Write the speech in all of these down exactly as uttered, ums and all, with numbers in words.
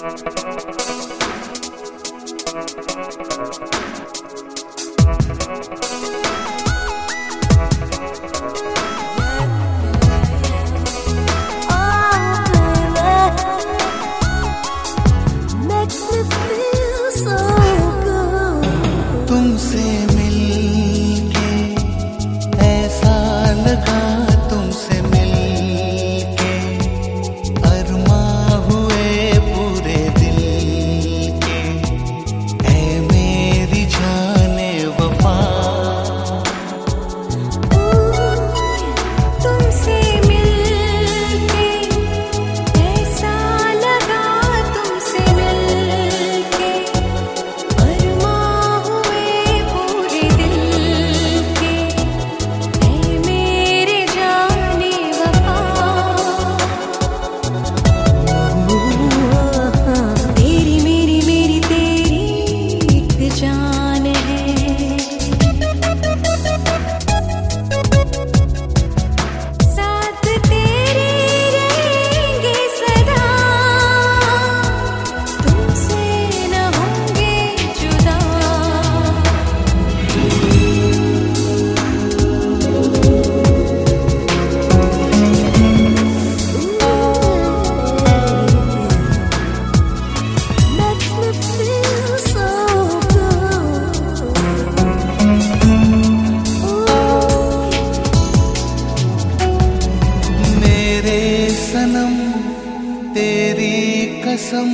कसम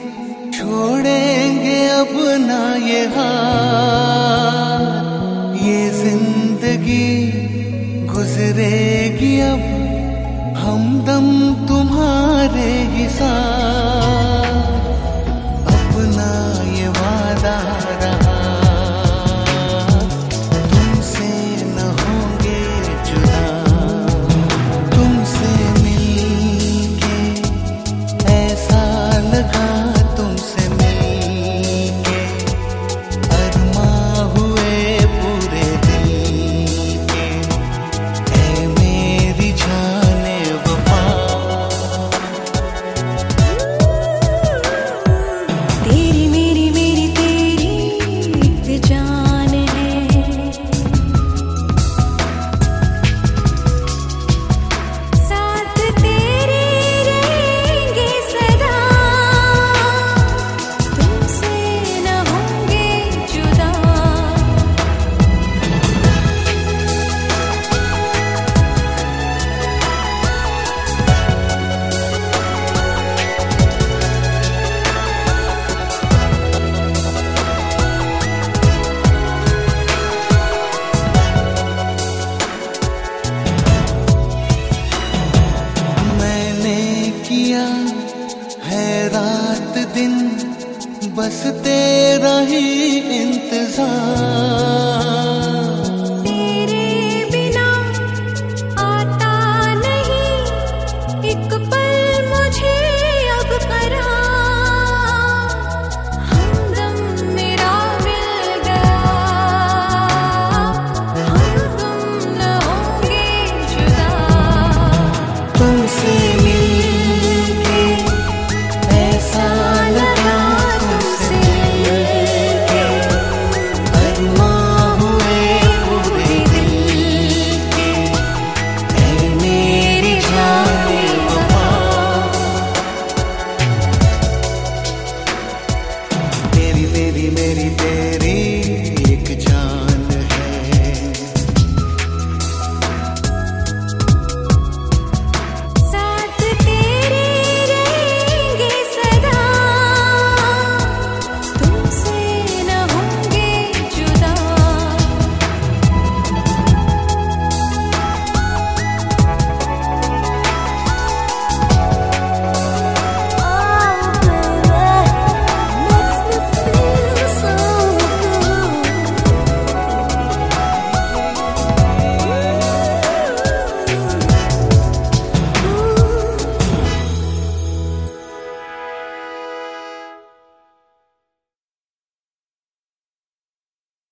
छोड़ेंगे अब ना ये हाल, ये जिंदगी गुजरेगी अब हमदम तुम्हारे ही साथ। अपना ये वादा रहा तुमसे न होंगे जुदा, तुमसे मिलके ऐसा लगा तुमसे मिलके अरमा हुए पूरे दिल के। ऐ मेरी जाने वफा तेरी मेरी मेरी तेरी एक जान है, साथ तेरे रहेंगे सदा, तुमसे न होंगे जुदा। मैंने किया है रात दिन बस तेरा ही इंतजार।